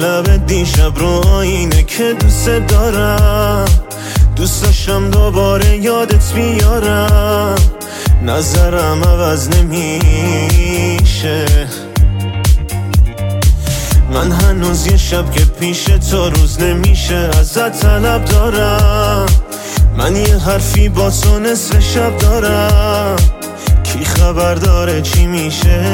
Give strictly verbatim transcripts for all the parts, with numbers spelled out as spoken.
لب دیشب رو آینه که دوست دارم، دوست داشتم دوباره یادت بیارم، نظرم عوض نمیشه. من هنوز یه شب که پیش تو روز نمیشه ازت طلب دارم. من یه حرفی با تو نصف شب دارم، کی خبر داره چی میشه؟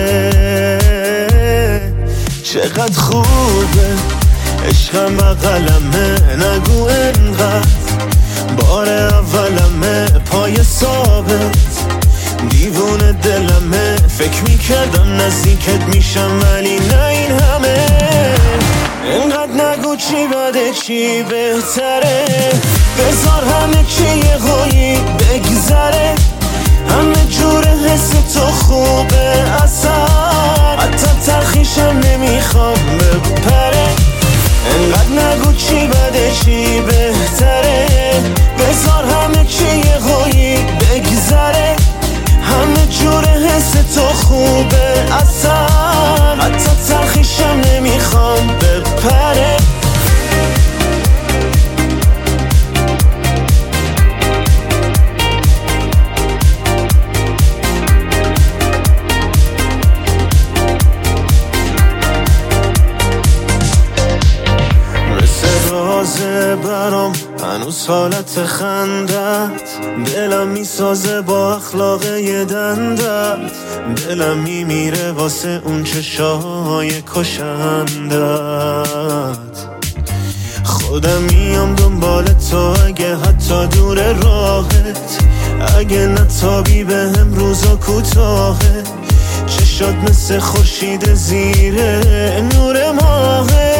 چقدر خوبه عشقم بغلمه، نگو انقدر بار اولمه، پای ثابت دیوونه دلمه. فکر میکردم نزدیکت میشم ولی نه این همه. انقدر نگو چی بده چی بهتره، بذار همه چی یه غویی بگذره. همه جور حس تو خوبه اصلا، حتی تلخیشم نمیخوام بپره. انقدر نگو چی بده چی بهتره، بذار همه چی یه غویی بگذره. همه جور حس تو خوبه اصلا، حتی تلخیشم نمیخوام بپره. برام هنوز حالت خندت، دلم میسازه با اخلاق یه دندت. دلم میمیره واسه اون چشای کشندت. خودم میام دنبال تو اگه حتی دور راهت، اگه نتابی به هم روزا کوتاهه. چشات مثل خورشید زیره نور ماهه.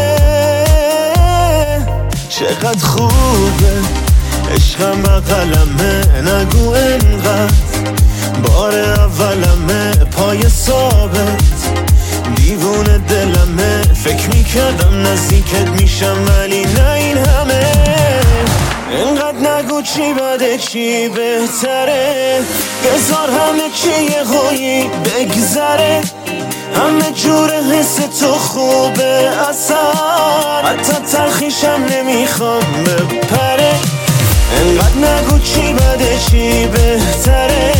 چقدر خوبه عشقم بغلمه، نگو انقدر بار اولمه، پای ثابت دیوونه دلمه. فکر میکردم نزدیکت میشم ولی نه این همه. انقدر نگو چی بده چی بهتره، بذار همه چی یه غویی بگذره. همه جور حس تو خوبه اصلا، حتی تلخیشم نمیخوام بپره. انقدر نگو چی بده چی بهتره،